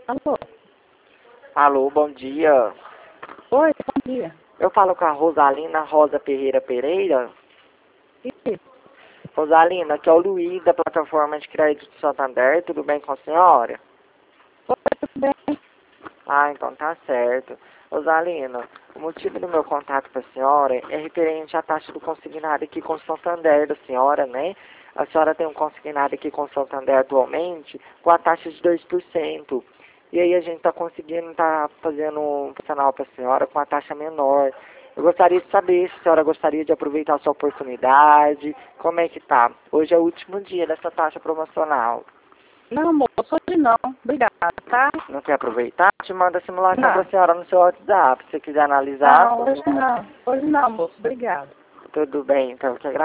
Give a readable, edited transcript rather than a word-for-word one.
Alô? Alô, bom dia. Oi, bom dia. Eu falo com a Rosalina Rosa Ferreira Pereira. Isso. Rosalina, aqui é o Luiz da plataforma de crédito do Santander. Tudo bem com a senhora? Oi, tudo bem? Ah, então tá certo. Rosalina, o motivo do meu contato com a senhora é referente à taxa do consignado aqui com o Santander da senhora, né? A senhora tem um consignado aqui com o Santander atualmente com a taxa de 2%. E aí a gente tá conseguindo, tá fazendo um funcional para a senhora com a taxa menor. Eu gostaria de saber se a senhora gostaria de aproveitar a sua oportunidade, como é que tá? Hoje é o último dia dessa taxa promocional. Não, moço, hoje não. Obrigada, tá? Não quer aproveitar? Te manda a simulação Não. para a senhora no seu WhatsApp. Se você quiser analisar, Não, hoje não. Hoje não, moço. Obrigada. tudo bem. Então, eu que agradeço.